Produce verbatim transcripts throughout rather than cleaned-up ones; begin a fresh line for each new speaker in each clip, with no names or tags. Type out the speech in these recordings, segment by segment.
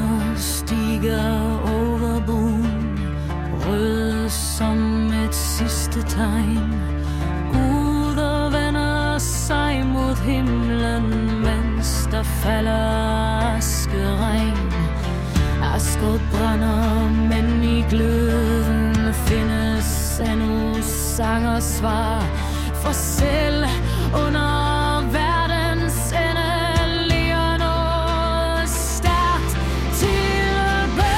Bølger stiger over broen, røde som et sidste tegn. Guder vender sig mod himlen, mens der falder askeregn. Asgård brænder, men i gløden findes endnu sang og svar. For selv under verdens ende ligger noget stærkt tilbage.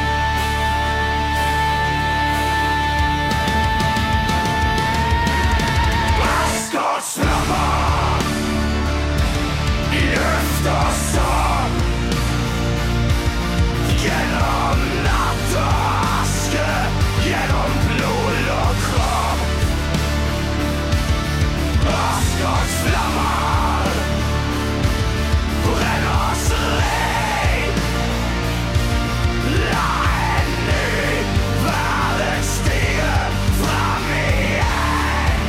Asgårds flammer i eftersång, gennem nat og aske, gennem blod og krop. Asgårds flammer brænder os ren. Lad en ny verden stige frem igen.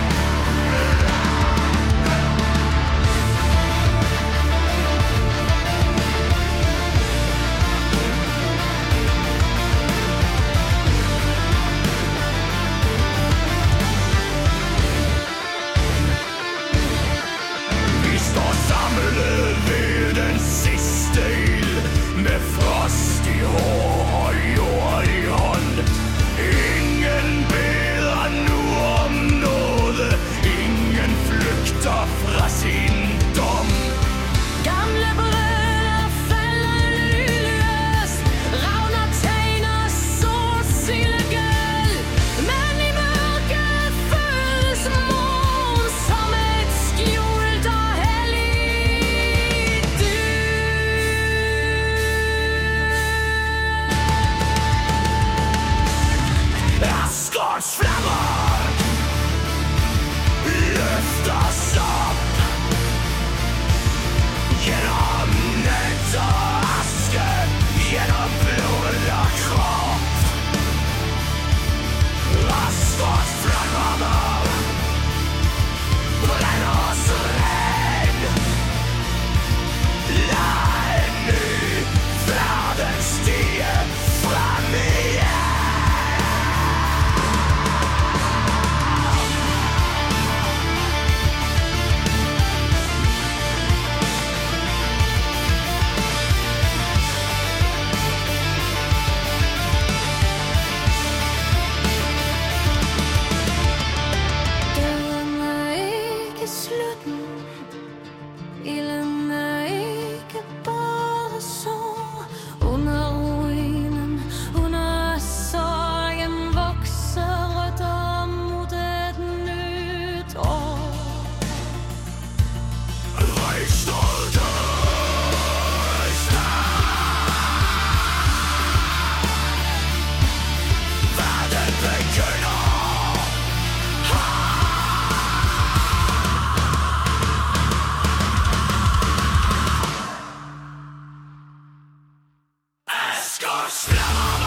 Vi står samlet ved den sidste ild, med frost i hår og jord i hånd. Ingen beder nu om nåde, ingen flygter fra sin dom.
Gamle brødre falder lydløst, ravner tegner solsillegøl. Men i mørket føles morgen som et skjult og helligt dyd.
Asgårds flammer løftes op, gennem nat og aske, gennem blod og krop. Asgårds flammer brænder os ren. Lad en ny verden stige frem igen.
Døden er ikke slutten, ilden er ikke bare sår. Under ruinen, under sorgen vokser rødder mod et nyt år.
Rejs dig, rejs dig. Verden begynder. Asgårds flammer